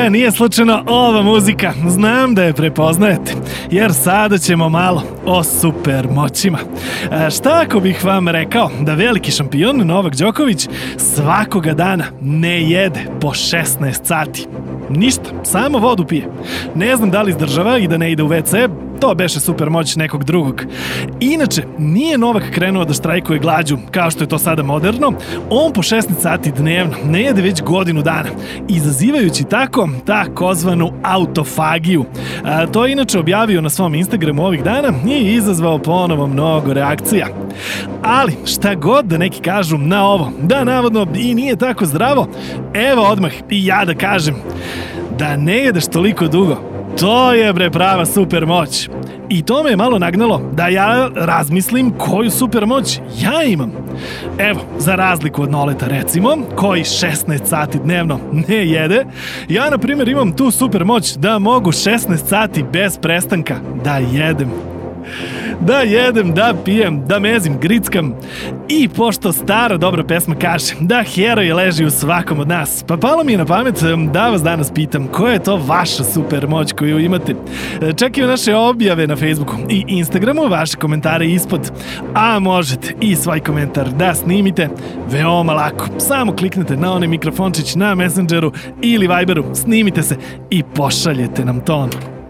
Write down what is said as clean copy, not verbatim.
Nije slučajno ova muzika, znam da je prepoznajete, jer sada ćemo malo o super moćima. Šta ako bih vam rekao da veliki šampion Novak Đoković svakoga dana ne jede po 16 sati? Ništa, samo vodu pije. Ne znam da li izdržava i da ne ide u WC, to beše super moć nekog drugog. Inače, nije Novak krenuo da štrajkuje glađu, kao što je to sada moderno, on po 16 sati dnevno ne jede već godinu dana, izazivajući tako takozvanu autofagiju. To je inače objavio na svom Instagramu ovih dana i izazvao ponovo mnogo reakcija. Ali, šta god da neki kažu na ovo, da navodno i nije tako zdravo, evo odmah i ja da kažem da ne jedeš toliko dugo. To je bre prava super moć. I to me je malo nagnalo da ja razmislim koju super moć ja imam. Evo, za razliku od Noleta recimo, koji 16 sati dnevno ne jede, ja na primjer imam tu super moć da mogu 16 sati bez prestanka da jedem. Da jedem, da pijem, da mezim, grickam. I pošto stara dobra pesma kaže da heroj leži u svakom od nas, pa palo mi je na pamet da vas danas pitam koja je to vaša super moć koju imate. Čekaju naše objave na Facebooku i Instagramu, vaše komentare ispod. A možete i svoj komentar da snimite veoma lako. Samo kliknete na onaj mikrofončić na Messengeru ili Viberu, snimite se i pošaljete nam ton.